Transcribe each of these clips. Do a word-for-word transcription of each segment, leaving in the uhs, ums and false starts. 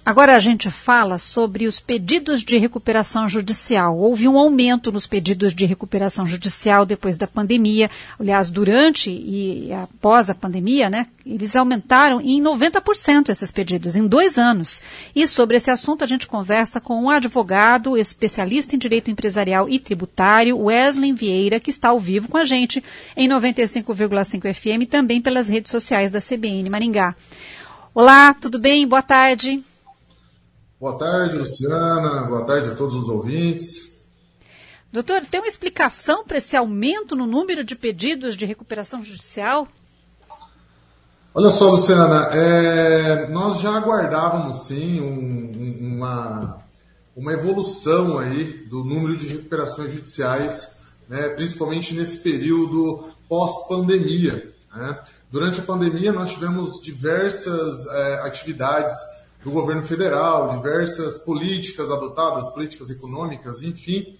Agora a gente fala sobre os pedidos de recuperação judicial. Houve um aumento nos pedidos de recuperação judicial depois da pandemia. Aliás, durante e após a pandemia, né, eles aumentaram em noventa por cento esses pedidos, em dois anos. E sobre esse assunto a gente conversa com um advogado, especialista em direito empresarial e tributário, Wesley Vieira, que está ao vivo com a gente em noventa e cinco vírgula cinco F M e também pelas redes sociais da C B N Maringá. Olá, tudo bem? Boa tarde. Boa tarde, Luciana. Boa tarde a todos os ouvintes. Doutor, tem uma explicação para esse aumento no número de pedidos de recuperação judicial? Olha só, Luciana, é, nós já aguardávamos, sim, um, uma, uma evolução aí do número de recuperações judiciais, né, principalmente nesse período pós-pandemia, né? Durante a pandemia, nós tivemos diversas é, atividades do governo federal, diversas políticas adotadas, políticas econômicas, enfim.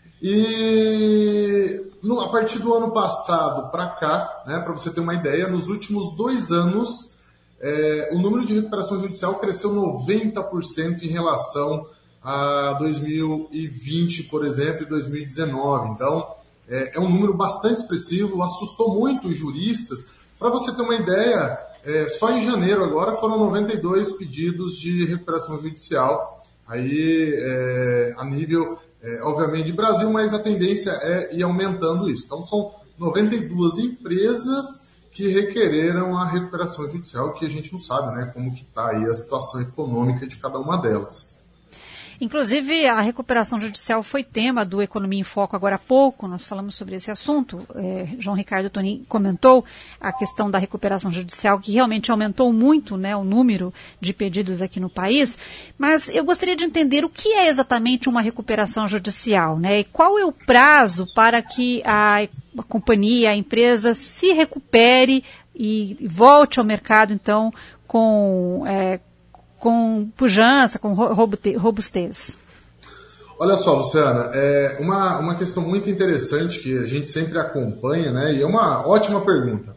E no, a partir do ano passado para cá, né, para você ter uma ideia, nos últimos dois anos, é, o número de recuperação judicial cresceu noventa por cento em relação a dois mil e vinte, por exemplo, e dois mil e dezenove. Então, é, é um número bastante expressivo, assustou muito os juristas. Para você ter uma ideia, É, só em janeiro agora foram noventa e dois pedidos de recuperação judicial, aí é, a nível, é, obviamente, de Brasil, mas a tendência é ir aumentando isso. Então são noventa e duas empresas que requereram a recuperação judicial, que a gente não sabe, né, como que está aí a situação econômica de cada uma delas. Inclusive, a recuperação judicial foi tema do Economia em Foco agora há pouco, nós falamos sobre esse assunto. É, João Ricardo Tonin comentou a questão da recuperação judicial, que realmente aumentou muito, né, o número de pedidos aqui no país, mas eu gostaria de entender o que é exatamente uma recuperação judicial, né, e qual é o prazo para que a, a companhia, a empresa se recupere e volte ao mercado, então, com... É, com pujança, com robustez? Olha só, Luciana, é uma, uma questão muito interessante que a gente sempre acompanha, né, e é uma ótima pergunta.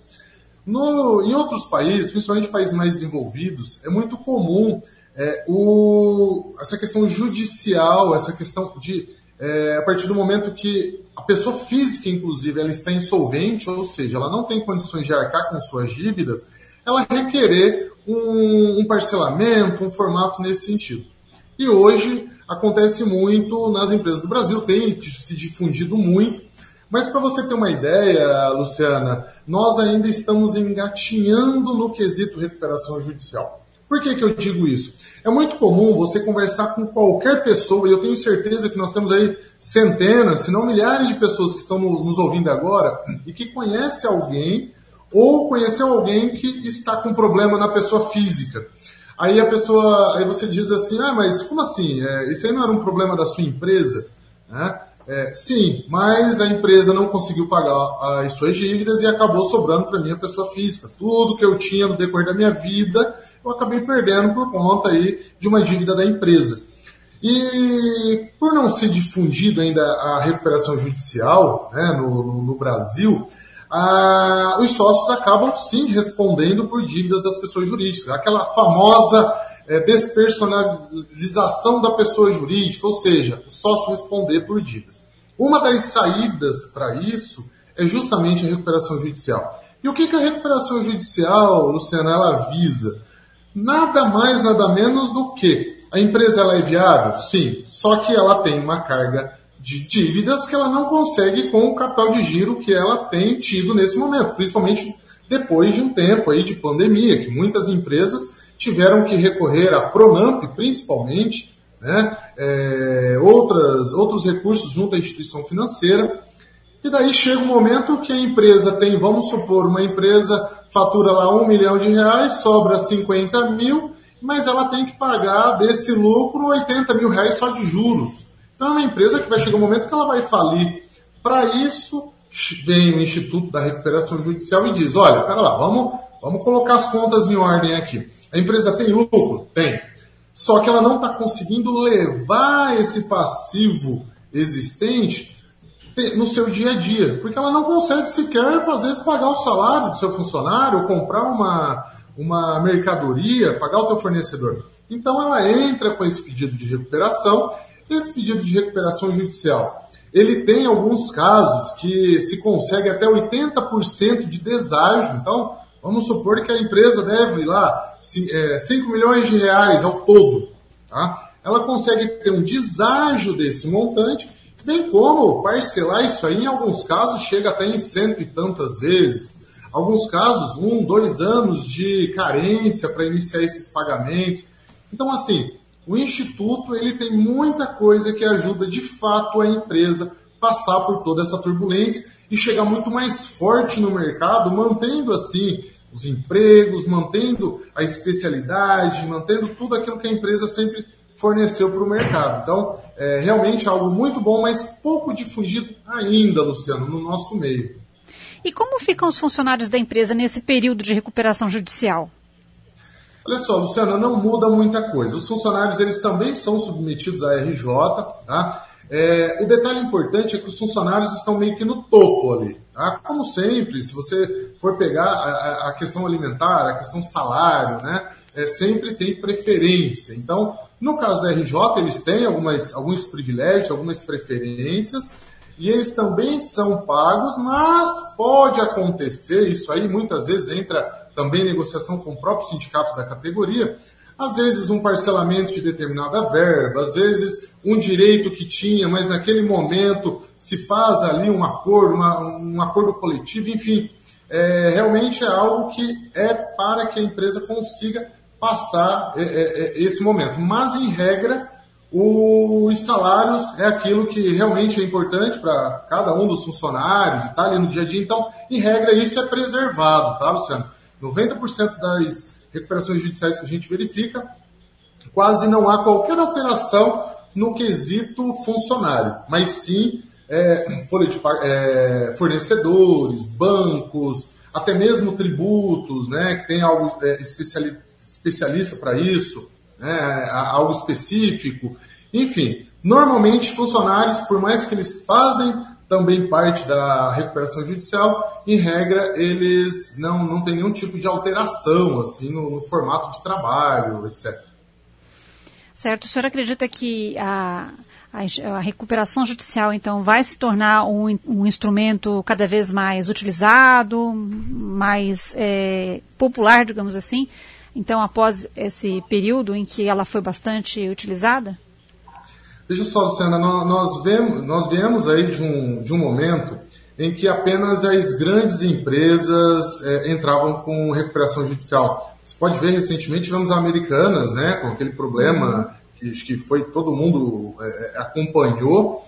No, em outros países, principalmente países mais desenvolvidos, é muito comum é, o, essa questão judicial, essa questão de, é, a partir do momento que a pessoa física, inclusive, ela está insolvente, ou seja, ela não tem condições de arcar com suas dívidas, ela requerer um, um parcelamento, um formato nesse sentido. E hoje acontece muito nas empresas do Brasil, tem se difundido muito, mas para você ter uma ideia, Luciana, nós ainda estamos engatinhando no quesito recuperação judicial. Por que que eu digo isso? É muito comum você conversar com qualquer pessoa, e eu tenho certeza que nós temos aí centenas, se não milhares de pessoas que estão no, nos ouvindo agora e que conhecem alguém ou conheceu alguém que está com problema na pessoa física. Aí a pessoa, aí você diz assim, ah, mas como assim? É, isso aí não era um problema da sua empresa? Né? É, sim, mas a empresa não conseguiu pagar as suas dívidas e acabou sobrando para mim a pessoa física. Tudo que eu tinha no decorrer da minha vida, eu acabei perdendo por conta aí de uma dívida da empresa. E por não ser difundida ainda a recuperação judicial, né, no, no, no Brasil, Ah, os sócios acabam sim respondendo por dívidas das pessoas jurídicas. Aquela famosa é, despersonalização da pessoa jurídica, ou seja, o sócio responder por dívidas. Uma das saídas para isso é justamente a recuperação judicial. E o que, que a recuperação judicial, Luciana, ela visa? Nada mais, nada menos do que a empresa ela é viável? Sim, só que ela tem uma carga de dívidas que ela não consegue com o capital de giro que ela tem tido nesse momento, principalmente depois de um tempo aí de pandemia, que muitas empresas tiveram que recorrer à Pronamp, principalmente, né, é, outras, outros recursos junto à instituição financeira, e daí chega um momento que a empresa tem, vamos supor, uma empresa fatura lá um milhão de reais, sobra cinquenta mil, mas ela tem que pagar desse lucro oitenta mil reais só de juros. Então é uma empresa que vai chegar um momento que ela vai falir. Para isso, vem o Instituto da Recuperação Judicial e diz, olha, pera lá, vamos, vamos colocar as contas em ordem aqui. A empresa tem lucro? Tem. Só que ela não está conseguindo levar esse passivo existente no seu dia a dia, porque ela não consegue sequer, às vezes, pagar o salário do seu funcionário, ou comprar uma, uma mercadoria, pagar o teu fornecedor. Então ela entra com esse pedido de recuperação. Esse pedido de recuperação judicial, ele tem alguns casos que se consegue até oitenta por cento de deságio. Então, vamos supor que a empresa deve lá cinco milhões de reais ao todo. Tá? Ela consegue ter um deságio desse montante, bem como parcelar isso aí, em alguns casos, chega até em cento e tantas vezes. Alguns casos, um, dois anos de carência para iniciar esses pagamentos. Então, assim, o Instituto ele tem muita coisa que ajuda, de fato, a empresa passar por toda essa turbulência e chegar muito mais forte no mercado, mantendo, assim, os empregos, mantendo a especialidade, mantendo tudo aquilo que a empresa sempre forneceu para o mercado. Então, é realmente algo muito bom, mas pouco difundido ainda, Luciano, no nosso meio. E como ficam os funcionários da empresa nesse período de recuperação judicial? Olha só, Luciana, não muda muita coisa. Os funcionários eles também são submetidos à R J. Tá? É, o detalhe importante é que os funcionários estão meio que no topo ali. Tá? Como sempre, se você for pegar a, a questão alimentar, a questão salário, né, é, sempre tem preferência. Então, no caso da R J, eles têm algumas, alguns privilégios, algumas preferências, e eles também são pagos, mas pode acontecer, isso aí muitas vezes entra também em negociação com o próprio sindicato da categoria, às vezes um parcelamento de determinada verba, às vezes um direito que tinha, mas naquele momento se faz ali um acordo, uma, um acordo coletivo, enfim, é, realmente é algo que é para que a empresa consiga passar é, é, esse momento. Mas, em regra, os salários é aquilo que realmente é importante para cada um dos funcionários e está ali no dia a dia. Então, em regra, isso é preservado, tá, Luciano? noventa por cento das recuperações judiciais que a gente verifica, quase não há qualquer alteração no quesito funcionário, mas sim é, folha de, é, fornecedores, bancos, até mesmo tributos, né, que tem algo é, especiali, especialista para isso, né, algo específico. Enfim, normalmente funcionários, por mais que eles fazem também parte da recuperação judicial, em regra, eles não, não têm nenhum tipo de alteração assim, no, no formato de trabalho, etcétera. Certo. O senhor acredita que a, a, a recuperação judicial, então, vai se tornar um, um instrumento cada vez mais utilizado, mais é, popular, digamos assim, então, após esse período em que ela foi bastante utilizada? Veja só, Luciana, nós, vemos, nós viemos aí de um, de um momento em que apenas as grandes empresas é, entravam com recuperação judicial. Você pode ver, recentemente tivemos Americanas, né, com aquele problema que acho que foi todo mundo é, acompanhou,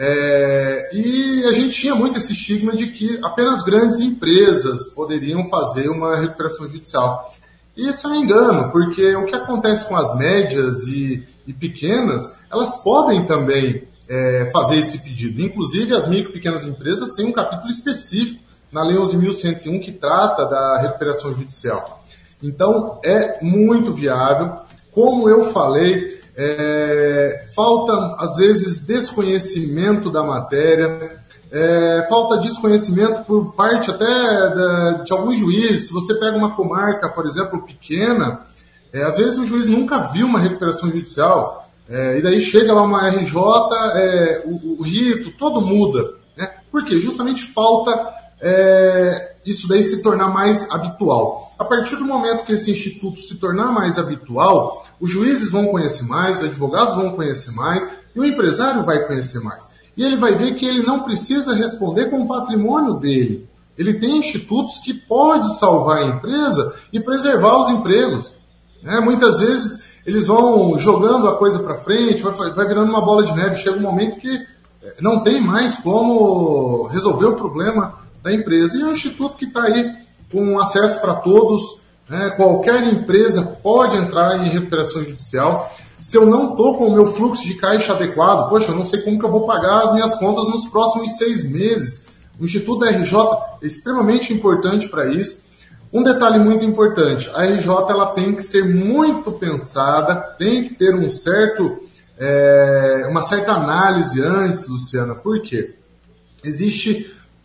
é, e a gente tinha muito esse estigma de que apenas grandes empresas poderiam fazer uma recuperação judicial. E isso é um engano, porque o que acontece com as médias e, e pequenas, elas podem também é, fazer esse pedido. Inclusive, as micro e pequenas empresas têm um capítulo específico na Lei onze mil cento e um que trata da recuperação judicial. Então, é muito viável. Como eu falei, é, falta, às vezes, desconhecimento da matéria, É, falta desconhecimento por parte até de, de alguns juízes. Se você pega uma comarca, por exemplo, pequena, é, às vezes o juiz nunca viu uma recuperação judicial, é, e daí chega lá uma R J, é, o, o rito, todo muda. Né? Por quê? Justamente falta é, isso daí se tornar mais habitual. A partir do momento que esse instituto se tornar mais habitual, os juízes vão conhecer mais, os advogados vão conhecer mais, e o empresário vai conhecer mais. E ele vai ver que ele não precisa responder com o patrimônio dele. Ele tem institutos que podem salvar a empresa e preservar os empregos. Né? Muitas vezes eles vão jogando a coisa para frente, vai, vai virando uma bola de neve. Chega um momento que não tem mais como resolver o problema da empresa. E é um instituto que está aí com acesso para todos. Né? Qualquer empresa pode entrar em recuperação judicial. Se eu não estou com o meu fluxo de caixa adequado, poxa, eu não sei como que eu vou pagar as minhas contas nos próximos seis meses. O Instituto da R J é extremamente importante para isso. Um detalhe muito importante, a R J ela tem que ser muito pensada, tem que ter um certo, é, uma certa análise antes, Luciana. Por quê? Existe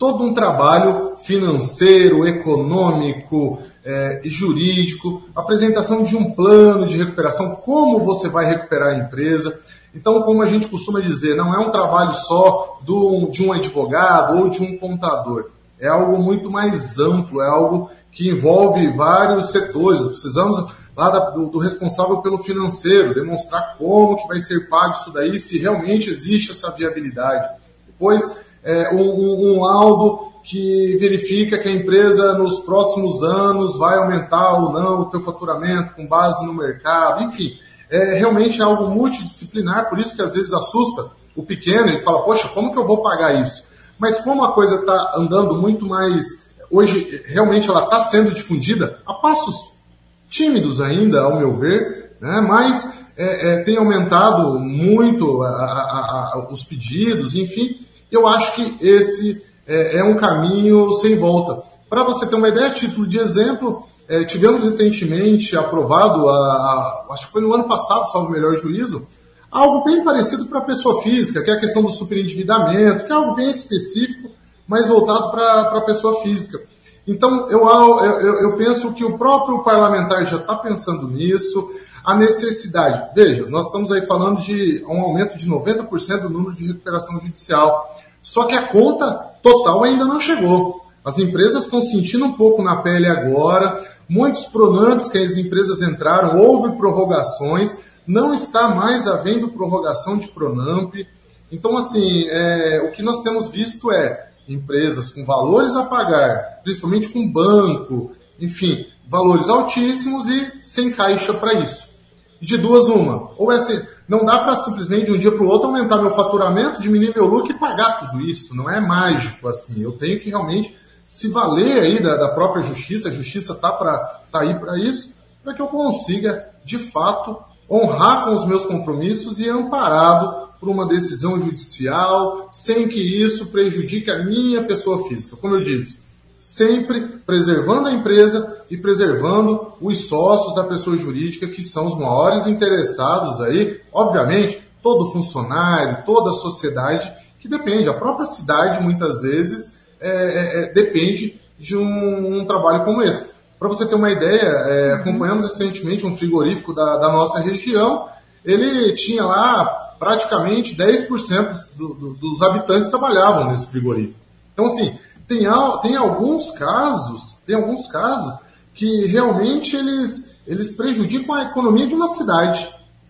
todo um trabalho financeiro, econômico é, e jurídico, apresentação de um plano de recuperação, como você vai recuperar a empresa. Então, como a gente costuma dizer, não é um trabalho só do, de um advogado ou de um contador. É algo muito mais amplo, é algo que envolve vários setores. Precisamos lá da, do, do responsável pelo financeiro, demonstrar como que vai ser pago isso daí, se realmente existe essa viabilidade. Depois, é, um, um, um laudo que verifica que a empresa nos próximos anos vai aumentar ou não o seu faturamento com base no mercado, enfim. É realmente é algo multidisciplinar, por isso que às vezes assusta o pequeno, ele fala, poxa, como que eu vou pagar isso? Mas como a coisa está andando muito mais, hoje realmente ela está sendo difundida, a passos tímidos ainda, ao meu ver, né? Mas é, é, tem aumentado muito a, a, a, os pedidos, enfim, eu acho que esse é, é um caminho sem volta. Para você ter uma ideia, a título de exemplo, É, tivemos recentemente aprovado, a, a, acho que foi no ano passado, salvo o melhor juízo, algo bem parecido para a pessoa física, que é a questão do superendividamento, que é algo bem específico, mas voltado para a pessoa física. Então, eu, eu, eu penso que o próprio parlamentar já está pensando nisso, a necessidade. Veja, nós estamos aí falando de um aumento de noventa por cento do número de recuperação judicial, só que a conta total ainda não chegou. As empresas estão sentindo um pouco na pele agora, muitos pronamps que as empresas entraram, houve prorrogações, não está mais havendo prorrogação de pronamp. Então, assim, é, o que nós temos visto é empresas com valores a pagar, principalmente com banco, enfim, valores altíssimos e sem caixa para isso. E de duas, uma, ou é assim, não dá para simplesmente de um dia para o outro aumentar meu faturamento, diminuir meu lucro e pagar tudo isso, não é mágico assim, eu tenho que realmente se valer aí da, da própria justiça, a justiça está tá aí para isso, para que eu consiga, de fato, honrar com os meus compromissos e amparado por uma decisão judicial, sem que isso prejudique a minha pessoa física. Como eu disse, sempre preservando a empresa e preservando os sócios da pessoa jurídica, que são os maiores interessados aí, obviamente, todo funcionário, toda a sociedade, que depende, a própria cidade, muitas vezes, É, é, depende de um, um trabalho como esse. Para você ter uma ideia, é, acompanhamos recentemente um frigorífico da, da nossa região, ele tinha lá praticamente dez por cento do, do, dos habitantes trabalhavam nesse frigorífico. Então, assim, tem, tem alguns casos, tem alguns casos que realmente eles, eles prejudicam a economia de uma cidade.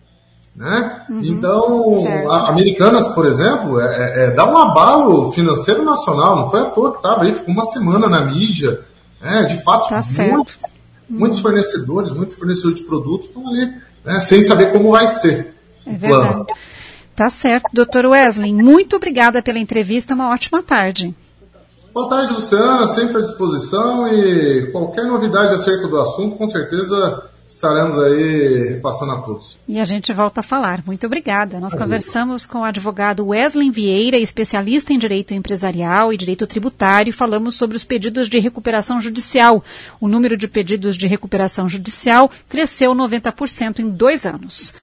Né? Uhum, então, a, Americanas, por exemplo, é, é, dá um abalo financeiro nacional, não foi à toa que estava aí, ficou uma semana na mídia, né? De fato, tá muito, hum. muitos fornecedores, muitos fornecedores de produto estão ali, né? Sem saber como vai ser. É verdade. Plano. Tá certo, doutor Wesley, muito obrigada pela entrevista, uma ótima tarde. Boa tarde, Luciana, sempre à disposição e qualquer novidade acerca do assunto, com certeza estaremos aí repassando a todos. E a gente volta a falar. Muito obrigada. Nós conversamos com o advogado Wesley Vieira, especialista em direito empresarial e direito tributário, e falamos sobre os pedidos de recuperação judicial. O número de pedidos de recuperação judicial cresceu noventa por cento em dois anos.